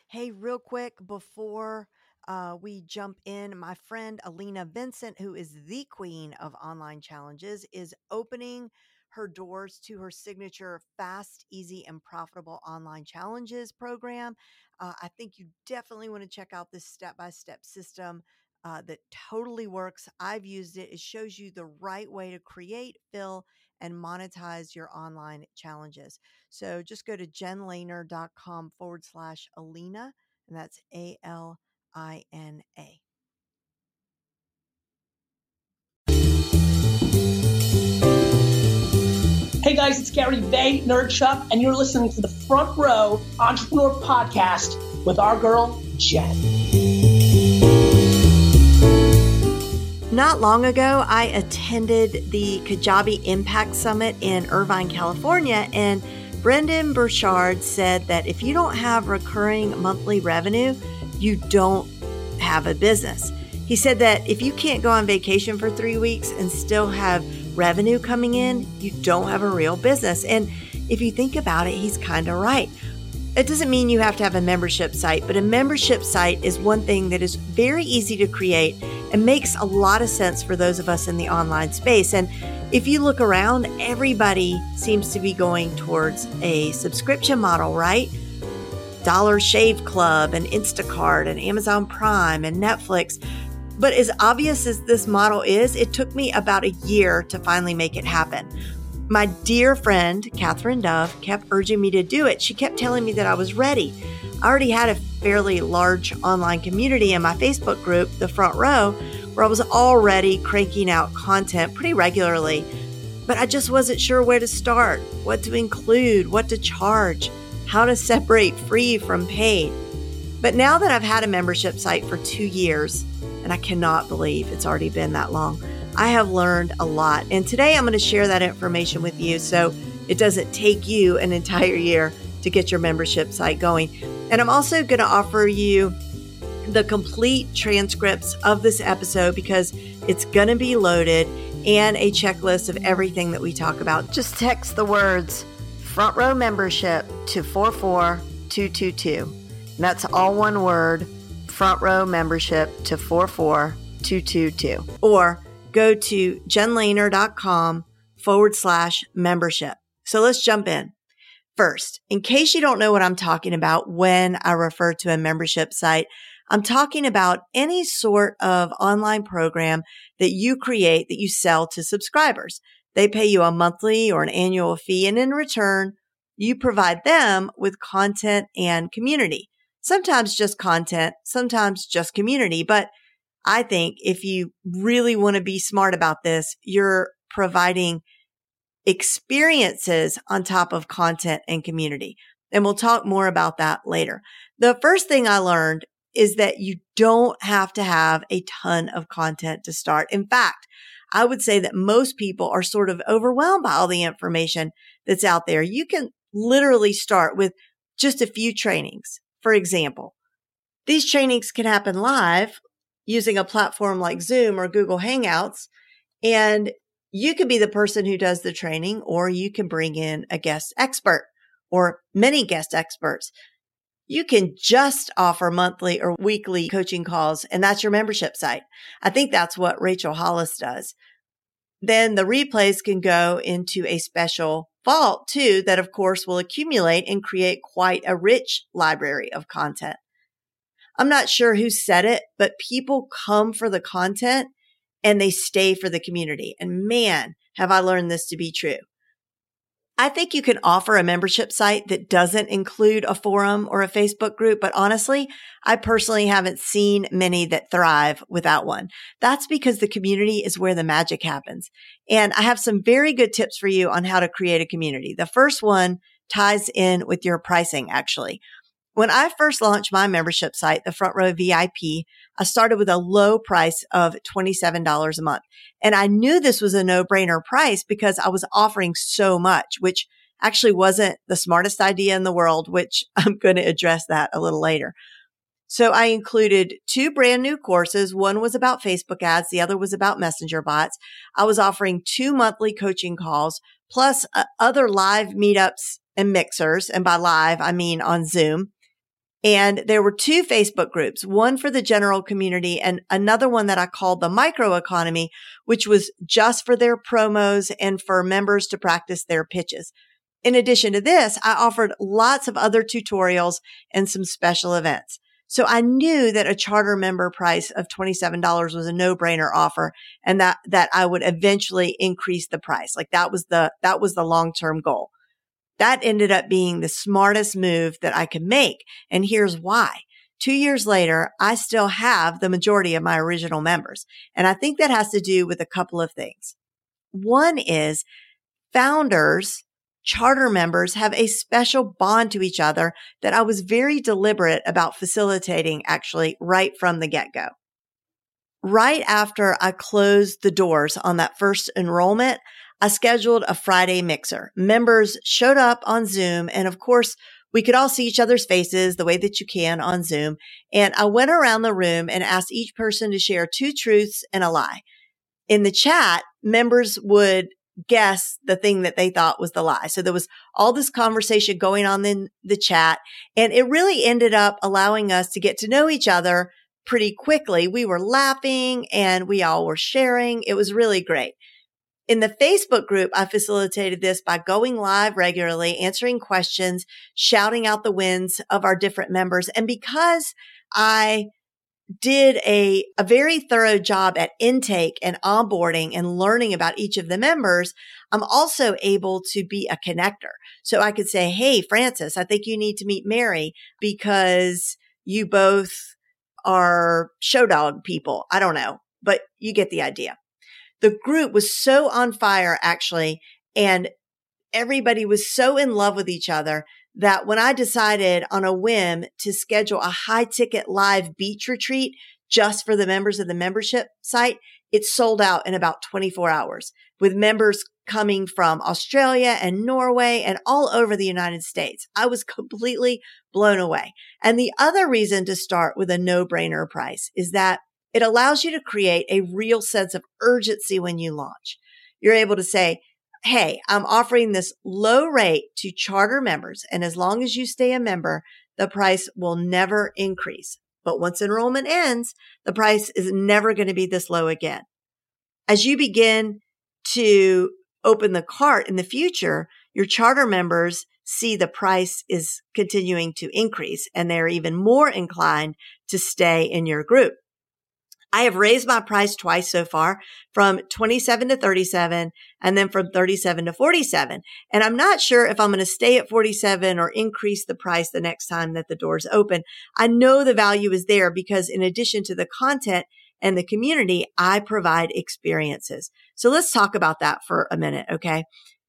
Hey, real quick before we jump in, my friend Alina Vincent, who is the queen of online challenges, is opening her doors to her signature fast, easy, and profitable online challenges program. I think you definitely want to check out this step by step system. That totally works. I've used it. It shows you the right way to create, fill, and monetize your online challenges. So just go to jenlehner.com/Alina, and that's ALINA. Hey guys, it's Gary Vaynerchuk, and you're listening to the Front Row Entrepreneur Podcast with our girl, Jen. Not long ago, I attended the Kajabi Impact Summit in Irvine, California, and Brendan Burchard said that if you don't have recurring monthly revenue, you don't have a business. He said that if you can't go on vacation for 3 weeks and still have revenue coming in, you don't have a real business. And if you think about it, he's kind of right. It doesn't mean you have to have a membership site, but a membership site is one thing that is very easy to create and makes a lot of sense for those of us in the online space. And if you look around, everybody seems to be going towards a subscription model, right? Dollar Shave Club and Instacart and Amazon Prime and Netflix. But as obvious as this model is, it took me about a year to finally make it happen. My dear friend, Catherine Dove, kept urging me to do it. She kept telling me that I was ready. I already had a fairly large online community in my Facebook group, The Front Row, where I was already cranking out content pretty regularly. But I just wasn't sure where to start, what to include, what to charge, how to separate free from paid. But now that I've had a membership site for 2 years, and I cannot believe it's already been that long, I have learned a lot. And today I'm going to share that information with you so it doesn't take you an entire year to get your membership site going. And I'm also going to offer you the complete transcripts of this episode because it's going to be loaded and a checklist of everything that we talk about. Just text the words Front Row Membership to 44222. And that's all one word, Front Row Membership to 44222. Or go to jenlehner.com/membership. So let's jump in. First, in case you don't know what I'm talking about when I refer to a membership site, I'm talking about any sort of online program that you create that you sell to subscribers. They pay you a monthly or an annual fee, and in return, you provide them with content and community. Sometimes just content, sometimes just community, but I think if you really want to be smart about this, you're providing experiences on top of content and community. And we'll talk more about that later. The first thing I learned is that you don't have to have a ton of content to start. In fact, I would say that most people are sort of overwhelmed by all the information that's out there. You can literally start with just a few trainings. For example, these trainings can happen live using a platform like Zoom or Google Hangouts. And you could be the person who does the training, or you can bring in a guest expert or many guest experts. You can just offer monthly or weekly coaching calls, and that's your membership site. I think that's what Rachel Hollis does. Then the replays can go into a special vault too, that of course will accumulate and create quite a rich library of content. I'm not sure who said it, but people come for the content and they stay for the community. And man, have I learned this to be true. I think you can offer a membership site that doesn't include a forum or a Facebook group, but honestly, I personally haven't seen many that thrive without one. That's because the community is where the magic happens. And I have some very good tips for you on how to create a community. The first one ties in with your pricing, actually. When I first launched my membership site, the Front Row VIP, I started with a low price of $27 a month. And I knew this was a no-brainer price because I was offering so much, which actually wasn't the smartest idea in the world, which I'm going to address that a little later. So I included 2 brand new courses. One was about Facebook ads. The other was about messenger bots. I was offering 2 monthly coaching calls plus other live meetups and mixers. And by live, I mean on Zoom. And there were two Facebook groups, one for the general community and another one that I called the microeconomy, which was just for their promos and for members to practice their pitches. In addition to this, I offered lots of other tutorials and some special events. So I knew that a charter member price of $27 was a no-brainer offer and that I would eventually increase the price. Like that was the long-term goal. That ended up being the smartest move that I could make. And here's why. 2 years later, I still have the majority of my original members. And I think that has to do with a couple of things. One is founders, charter members have a special bond to each other that I was very deliberate about facilitating actually right from the get-go. Right after I closed the doors on that first enrollment, I scheduled a Friday mixer. Members showed up on Zoom, and of course, we could all see each other's faces the way that you can on Zoom. And I went around the room and asked each person to share 2 truths and a lie. In the chat, members would guess the thing that they thought was the lie. So there was all this conversation going on in the chat, and it really ended up allowing us to get to know each other pretty quickly. We were laughing and we all were sharing. It was really great. In the Facebook group, I facilitated this by going live regularly, answering questions, shouting out the wins of our different members. And because I did a very thorough job at intake and onboarding and learning about each of the members, I'm also able to be a connector. So I could say, hey, Francis, I think you need to meet Mary because you both are show dog people. I don't know, but you get the idea. The group was so on fire, actually, and everybody was so in love with each other that when I decided on a whim to schedule a high-ticket live beach retreat just for the members of the membership site, it sold out in about 24 hours, with members coming from Australia and Norway and all over the United States. I was completely blown away. And the other reason to start with a no-brainer price is that it allows you to create a real sense of urgency when you launch. You're able to say, hey, I'm offering this low rate to charter members, and as long as you stay a member, the price will never increase. But once enrollment ends, the price is never going to be this low again. As you begin to open the cart in the future, your charter members see the price is continuing to increase, and they're even more inclined to stay in your group. I have raised my price twice so far, from 27 to 37 and then from 37 to 47. And I'm not sure if I'm going to stay at 47 or increase the price the next time that the doors open. I know the value is there because in addition to the content and the community, I provide experiences. So let's talk about that for a minute. Okay.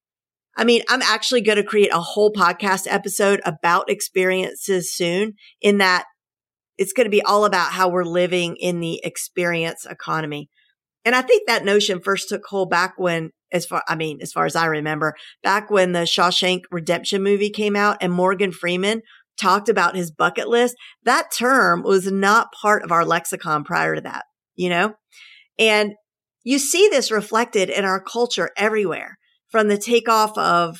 I mean, I'm actually going to create a whole podcast episode about experiences soon, in that it's going to be all about how we're living in the experience economy. And I think that notion first took hold back when, as far as I remember, back when the Shawshank Redemption movie came out and Morgan Freeman talked about his bucket list. That term was not part of our lexicon prior to that, you know? And you see this reflected in our culture everywhere, from the takeoff of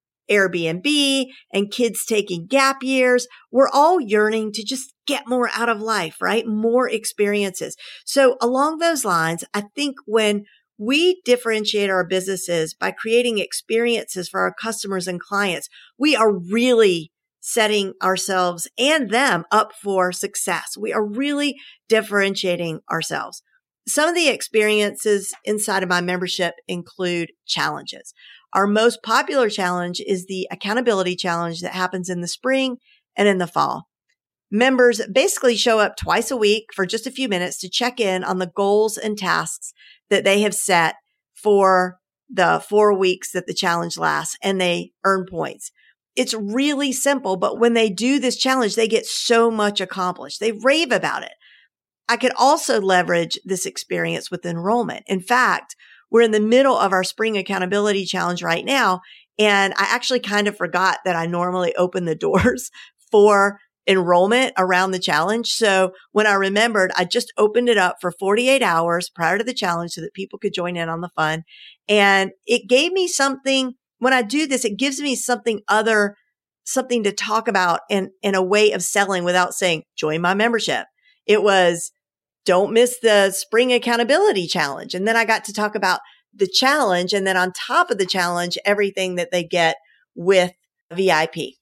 Airbnb and kids taking gap years. We're all yearning to just get more out of life, right? More experiences. So along those lines, I think when we differentiate our businesses by creating experiences for our customers and clients, we are really setting ourselves and them up for success. We are really differentiating ourselves. Some of the experiences inside of my membership include challenges. Our most popular challenge is the accountability challenge that happens in the spring and in the fall. Members basically show up twice a week for just a few minutes to check in on the goals and tasks that they have set for the 4 weeks that the challenge lasts, and they earn points. It's really simple, but when they do this challenge, they get so much accomplished. They rave about it. I could also leverage this experience with enrollment. In fact, we're in the middle of our spring accountability challenge right now, and I actually kind of forgot that I normally open the doors for enrollment around the challenge. So when I remembered, I just opened it up for 48 hours prior to the challenge so that people could join in on the fun. And it gave me something. When I do this, it gives me something other something to talk about in a way of selling without saying, join my membership. It was, don't miss the spring accountability challenge. And then I got to talk about the challenge. And then on top of the challenge, everything that they get with VIP.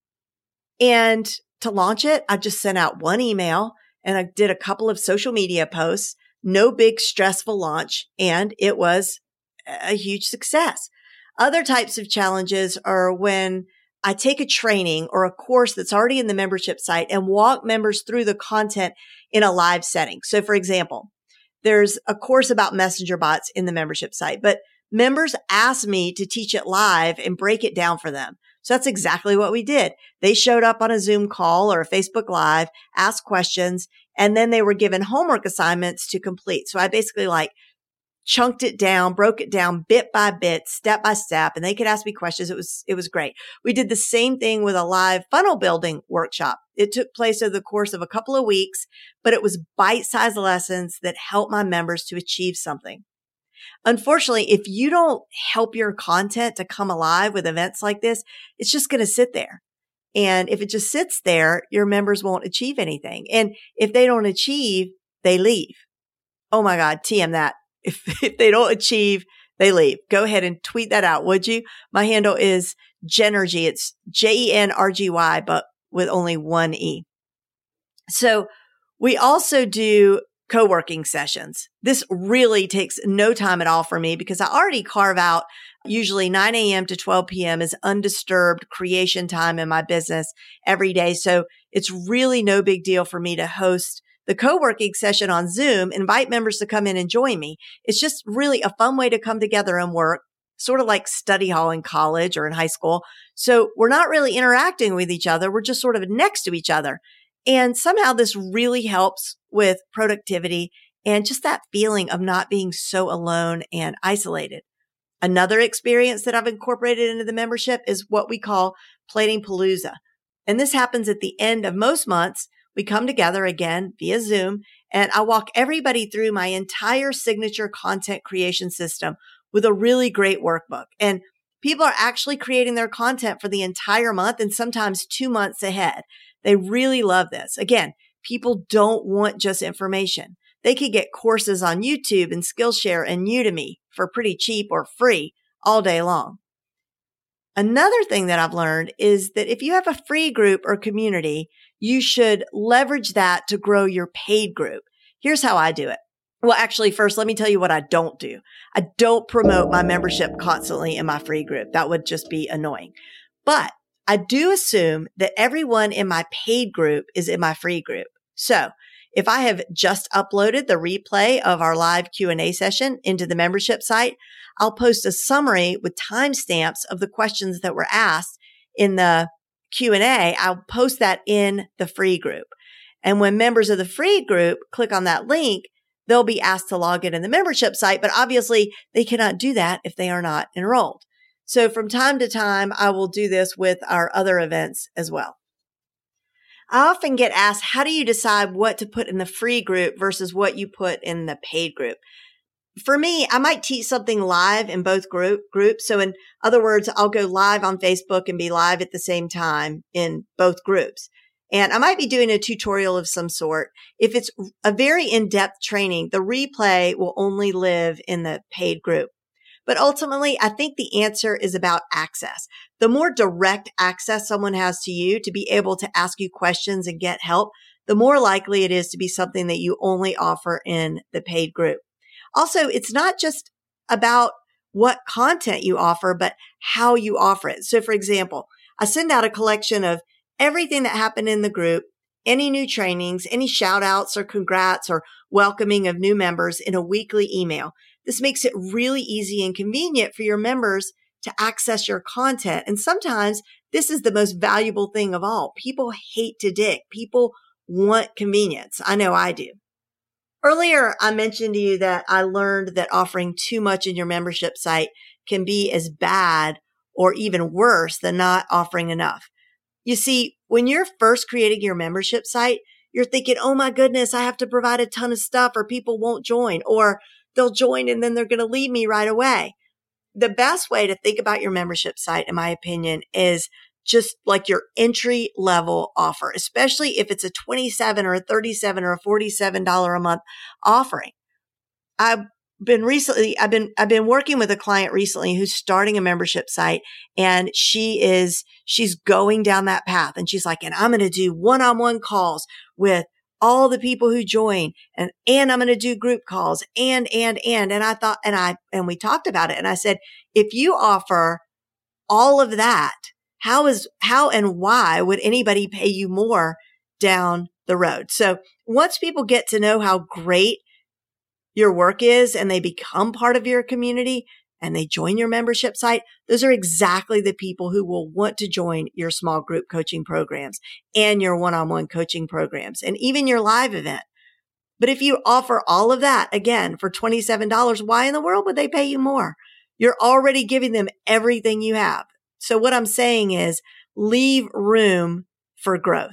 And to launch it, I just sent out one email and I did a couple of social media posts, no big stressful launch. And it was a huge success. Other types of challenges are when I take a training or a course that's already in the membership site and walk members through the content in a live setting. So for example, there's a course about messenger bots in the membership site, but members asked me to teach it live and break it down for them. So that's exactly what we did. They showed up on a Zoom call or a Facebook Live, asked questions, and then they were given homework assignments to complete. So I basically chunked it down, broke it down bit by bit, step by step, and they could ask me questions. It was great. We did the same thing with a live funnel building workshop. It took place over the course of a couple of weeks, but it was bite-sized lessons that helped my members to achieve something. Unfortunately, if you don't help your content to come alive with events like this, it's just going to sit there. And if it just sits there, your members won't achieve anything. And if they don't achieve, they leave. Oh my God, TM that. If they don't achieve, they leave. Go ahead and tweet that out, would you? My handle is Jenergy. It's Jenergy, but with only one E. So we also do co-working sessions. This really takes no time at all for me because I already carve out usually 9 a.m. to 12 p.m. is undisturbed creation time in my business every day. So it's really no big deal for me to host the co-working session on Zoom, invite members to come in and join me. It's just really a fun way to come together and work, sort of like study hall in college or in high school. So we're not really interacting with each other. We're just sort of next to each other. And somehow this really helps with productivity and just that feeling of not being so alone and isolated. Another experience that I've incorporated into the membership is what we call Planning Palooza. And this happens at the end of most months. We come together again via Zoom and I walk everybody through my entire signature content creation system with a really great workbook. And people are actually creating their content for the entire month and sometimes 2 months ahead. They really love this. Again, people don't want just information. They could get courses on YouTube and Skillshare and Udemy for pretty cheap or free all day long. Another thing that I've learned is that if you have a free group or community, you should leverage that to grow your paid group. Here's how I do it. Well, actually, first, let me tell you what I don't do. I don't promote my membership constantly in my free group. That would just be annoying. But I do assume that everyone in my paid group is in my free group. So if I have just uploaded the replay of our live Q&A session into the membership site, I'll post a summary with timestamps of the questions that were asked in the Q&A. I'll post that in the free group. And when members of the free group click on that link, they'll be asked to log in the membership site, but obviously they cannot do that if they are not enrolled. So from time to time, I will do this with our other events as well. I often get asked, how do you decide what to put in the free group versus what you put in the paid group? For me, I might teach something live in both groups. So in other words, I'll go live on Facebook and be live at the same time in both groups. And I might be doing a tutorial of some sort. If it's a very in-depth training, the replay will only live in the paid group. But ultimately, I think the answer is about access. The more direct access someone has to you to be able to ask you questions and get help, the more likely it is to be something that you only offer in the paid group. Also, it's not just about what content you offer, but how you offer it. So for example, I send out a collection of everything that happened in the group, any new trainings, any shout outs or congrats or welcoming of new members in a weekly email. This makes it really easy and convenient for your members to access your content. And sometimes this is the most valuable thing of all. People hate to dig. People want convenience. I know I do. Earlier, I mentioned to you that I learned that offering too much in your membership site can be as bad or even worse than not offering enough. You see, when you're first creating your membership site, you're thinking, oh my goodness, I have to provide a ton of stuff or people won't join or they'll join and then they're going to leave me right away. The best way to think about your membership site, in my opinion, is just like your entry level offer, especially if it's a $27 or a $37 or a $47 a month offering. I've been working with a client recently who's starting a membership site, and she's going down that path, and she's like, and I'm going to do one-on-one calls with all the people who join, and I'm going to do group calls and I thought, and we talked about it. And I said, if you offer all of that, how and why would anybody pay you more down the road? So once people get to know how great your work is and they become part of your community and they join your membership site, those are exactly the people who will want to join your small group coaching programs and your one-on-one coaching programs and even your live event. But if you offer all of that, again, for $27, why in the world would they pay you more? You're already giving them everything you have. So what I'm saying is leave room for growth.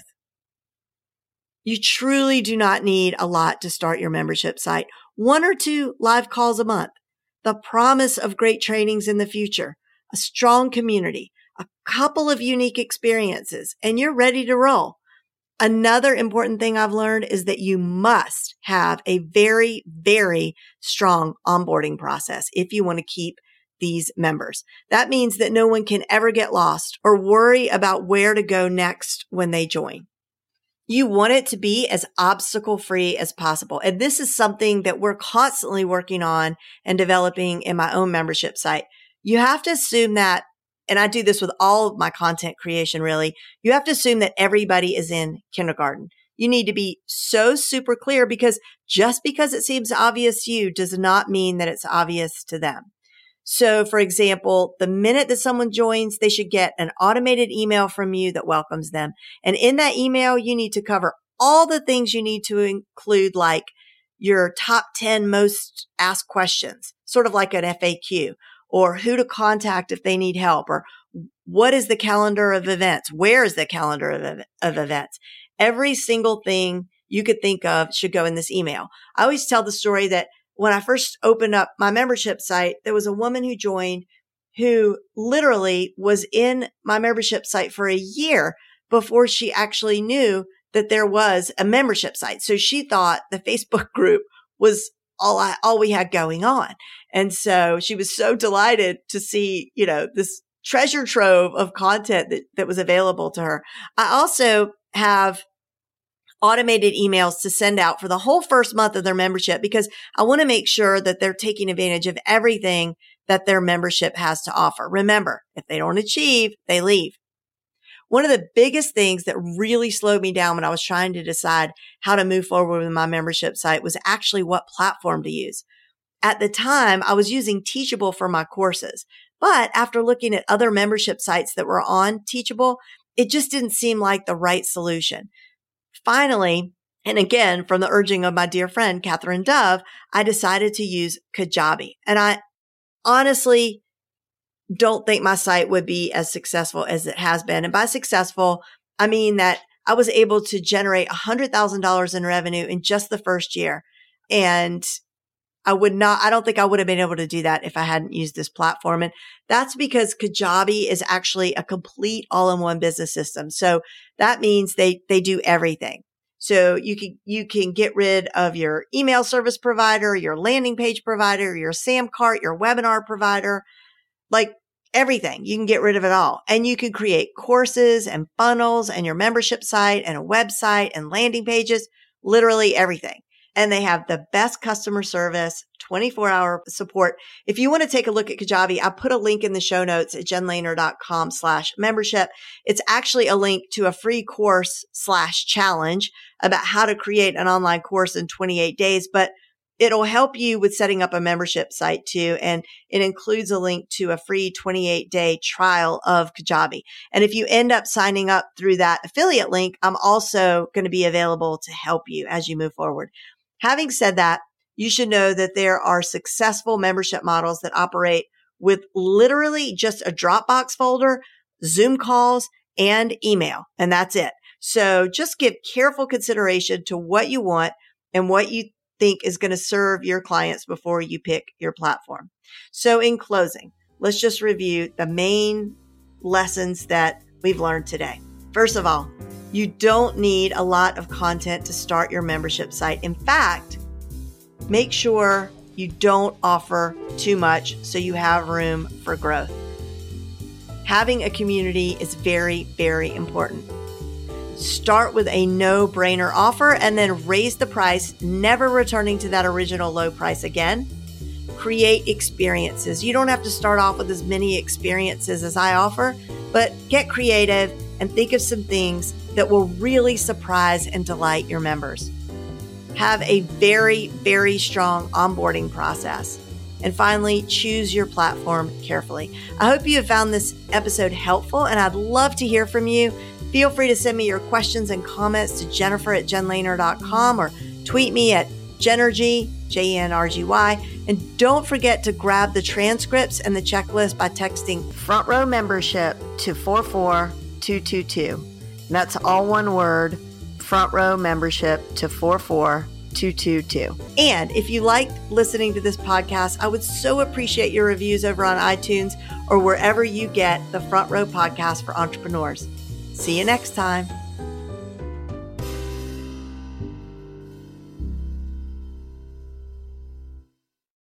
You truly do not need a lot to start your membership site. 1 or 2 live calls a month, the promise of great trainings in the future, a strong community, a couple of unique experiences, and you're ready to roll. Another important thing I've learned is that you must have a very, very strong onboarding process if you want to keep these members. That means that no one can ever get lost or worry about where to go next when they join. You want it to be as obstacle-free as possible. And this is something that we're constantly working on and developing in my own membership site. You have to assume that, and I do this with all of my content creation, really, you have to assume that everybody is in kindergarten. You need to be so super clear, because just because it seems obvious to you does not mean that it's obvious to them. So, for example, the minute that someone joins, they should get an automated email from you that welcomes them. And in that email, you need to cover all the things you need to include, like your top 10 most asked questions, sort of like an FAQ, or who to contact if they need help, or what is the calendar of events? Where is the calendar of events? Every single thing you could think of should go in this email. I always tell the story that when I first opened up my membership site, there was a woman who joined who literally was in my membership site for a year before she actually knew that there was a membership site. So she thought the Facebook group was all we had going on. And so she was so delighted to see, this treasure trove of content that was available to her. I also have automated emails to send out for the whole first month of their membership, because I want to make sure that they're taking advantage of everything that their membership has to offer. Remember, if they don't achieve, they leave. One of the biggest things that really slowed me down when I was trying to decide how to move forward with my membership site was actually what platform to use. At the time, I was using Teachable for my courses, but after looking at other membership sites that were on Teachable, it just didn't seem like the right solution. Finally, and again, from the urging of my dear friend, Catherine Dove, I decided to use Kajabi. And I honestly don't think my site would be as successful as it has been. And by successful, I mean that I was able to generate $100,000 in revenue in just the first year. And I don't think I would have been able to do that if I hadn't used this platform. And that's because Kajabi is actually a complete all-in-one business system. So that means they do everything. So you can get rid of your email service provider, your landing page provider, your Samcart, your webinar provider, like everything. You can get rid of it all. And you can create courses and funnels and your membership site and a website and landing pages, literally everything. And they have the best customer service, 24-hour support. If you want to take a look at Kajabi, I put a link in the show notes at jenlehner.com/membership. It's actually a link to a free course /challenge about how to create an online course in 28 days, but it'll help you with setting up a membership site too. And it includes a link to a free 28-day trial of Kajabi. And if you end up signing up through that affiliate link, I'm also going to be available to help you as you move forward. Having said that, you should know that there are successful membership models that operate with literally just a Dropbox folder, Zoom calls, and email, and that's it. So just give careful consideration to what you want and what you think is going to serve your clients before you pick your platform. So in closing, let's just review the main lessons that we've learned today. First of all, you don't need a lot of content to start your membership site. In fact, make sure you don't offer too much so you have room for growth. Having a community is very, very important. Start with a no-brainer offer and then raise the price, never returning to that original low price again. Create experiences. You don't have to start off with as many experiences as I offer, but get creative and think of some things that will really surprise and delight your members. Have a very, very strong onboarding process. And finally, choose your platform carefully. I hope you have found this episode helpful, and I'd love to hear from you. Feel free to send me your questions and comments to jennifer@jenlehner.com or tweet me at Jenergy, Jenergy. And don't forget to grab the transcripts and the checklist by texting Front Row Membership to 44222. And that's all one word, Front Row Membership to 44222. And if you liked listening to this podcast, I would so appreciate your reviews over on iTunes or wherever you get the Front Row podcast for entrepreneurs. See you next time.